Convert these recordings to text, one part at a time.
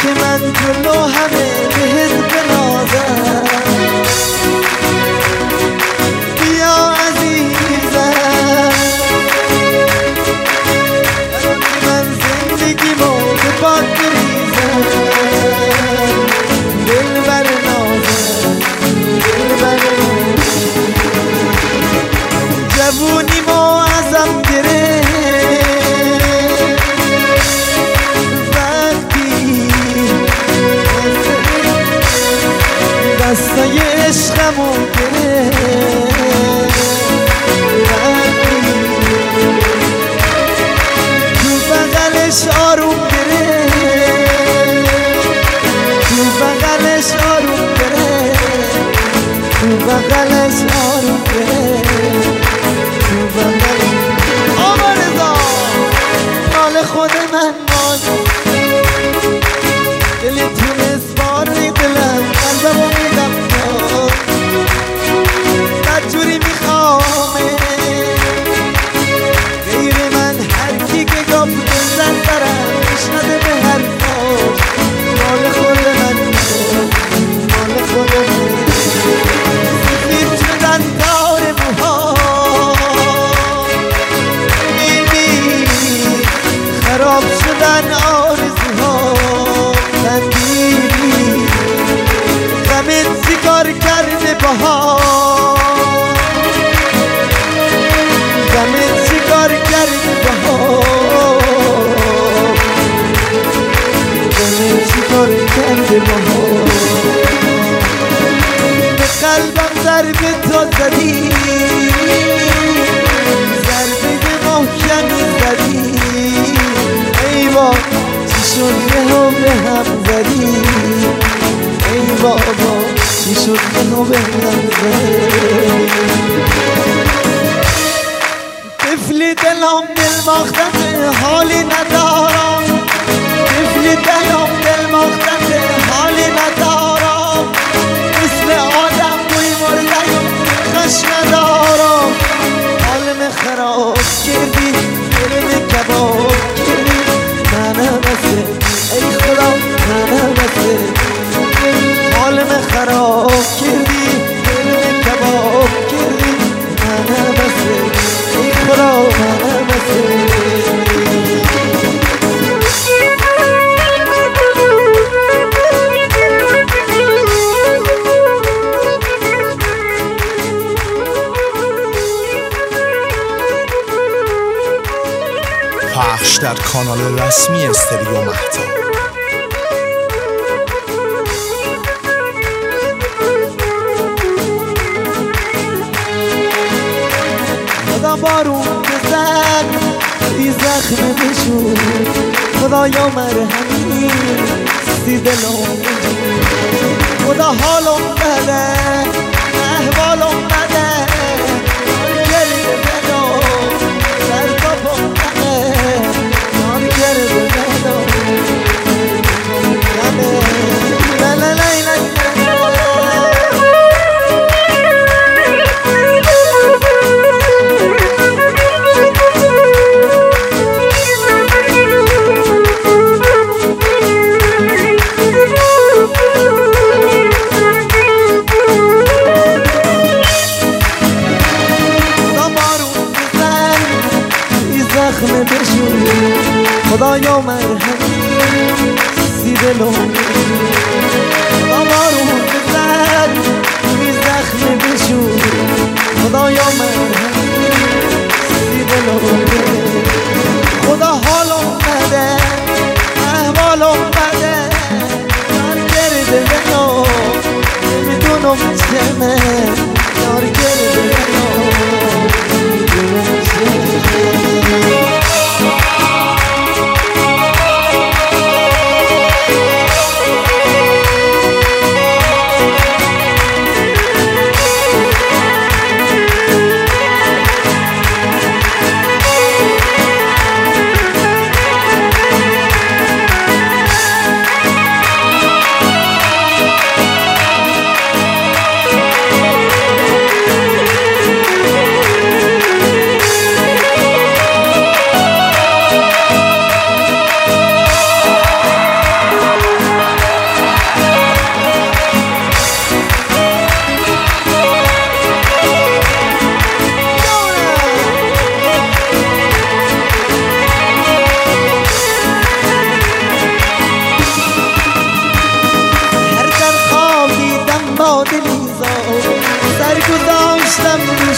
که من جلو همه بهت بنازم. بیا عزیزم من زندگیمو به باد بریزم. دلبر نازم دلبر نازم جوونیمو ازم گرفت وقتی دستای عشقمو گرفت وقتی تو بغلش آروم گرفت تو بغلش آروم گرفت تو بغلش آروم گرفت تو بغلش آقا رضا مال خود من مال دلی تونست باری دلم قلبمو میدم بدجوری میخوامه غیر من هر کی که گفت بزن برم بشنده به حرفاش مال خود من مال خود من سفید شدن تار موها میبی خراب شدن آرزوها بندیری غمت چیکار کرده بهار غمت چیکار کرده بهار غمت چیکار کرده بهار به قلبم ضربه تا زدی ضربه محکمی زدی ای بابا چی شد یهو به هم زدی ای بابا چی شد یهو به هم زدی طفلی دلم دل ماختنه حالی ندارم طفلی دلم دل ماختنه حالی ندارم مثل آدم بوی مردم خش ندارم حالم خراب کردی دلم کباب کردی منم مثل ای خدا منم مثل حالم خراب کردی دلم کباب کردی منم مثل ای خدا منم مثل پخش در کانال رسمی استریو مهتاب. خدا بارون بزن ای زخم بشون خدایا مرهمی سی دلم خدا حالم بده احوالم بده گریه بدم در بابم بده نام گریه بدم لا لا لا لا زخم بشون خدایا مرهمی سی دلم خدا بارون بزن بی زخم بشون خدایا مرهمی سی دلم خدا حالم بده احوالم بده یار گرده بنا نمیدونم چمه یار گرده بنا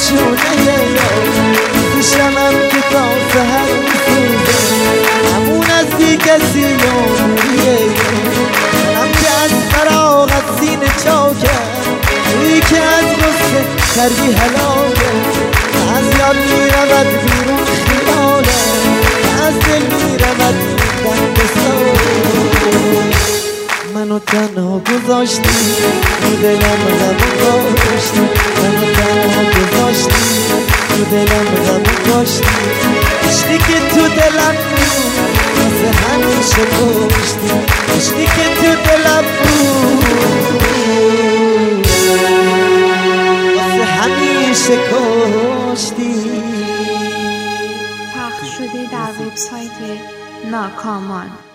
شونه دوشمم که تا سهر میسوزه همون از بی کسی عمریه منم که از فراغت سینه چاکم توی که از غصه کردی هلاکه از یاد میرود بیرون خیاله از دل میرود دست ساله منو تنها گذاشتی تو دلم غمو کاشتی منو تنها گذاشتی تو دلم غمو کاشتی عشقی که تو دلم بود واسه همیشه کشتی عشقی که تو دلم بود واسه همیشه کشتی. پخش شده در وبسایت ناکامان.